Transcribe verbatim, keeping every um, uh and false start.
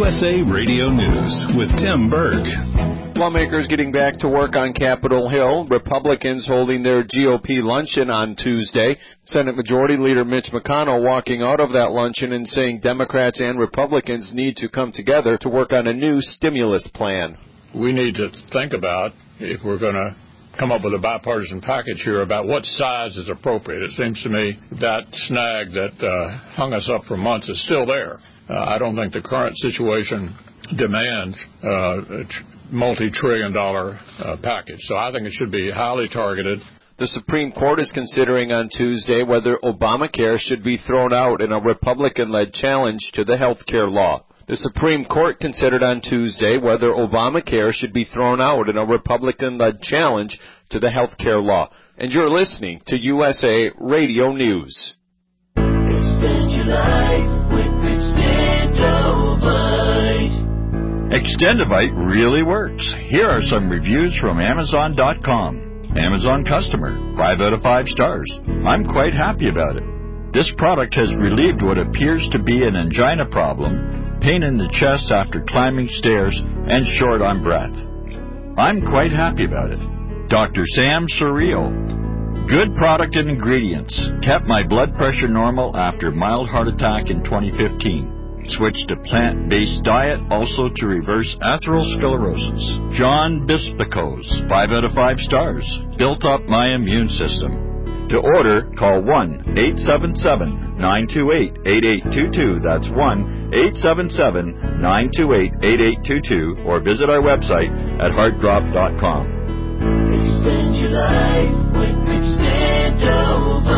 S A Radio News with Tim Berg. Lawmakers getting back to work on Capitol Hill. Republicans holding their G O P luncheon on Tuesday. Senate Majority Leader Mitch McConnell walking out of that luncheon and saying Democrats and Republicans need to come together to work on a new stimulus plan. We need to think about, if we're going to come up with a bipartisan package here, about what size is appropriate. It seems to me that snag that uh, hung us up for months is still there. Uh, I don't think the current situation demands uh, a tr- multi-trillion dollar uh, package. So I think it should be highly targeted. The Supreme Court is considering on Tuesday whether Obamacare should be thrown out in a Republican-led challenge to the health care law. The Supreme Court considered on Tuesday whether Obamacare should be thrown out in a Republican-led challenge to the health care law. And you're listening to U S A Radio News. Extend your life with Extendovite. Extendovite really works. Here are some reviews from Amazon dot com. Amazon customer, five out of five stars. I'm quite happy about it. This product has relieved what appears to be an angina problem, pain in the chest after climbing stairs, and short on breath. I'm quite happy about it. Doctor Sam Surreal. Good product and ingredients. Kept my blood pressure normal after mild heart attack in twenty fifteen. Switched to plant-based diet, also to reverse atherosclerosis. John Bispicos, five out of five stars. Built up my immune system. To order, call one eight seven seven, nine two eight, eight eight two two. That's one eight seven seven, nine two eight, eight eight two two, or visit our website at heartdrop dot com. Extend your life with Extendovite.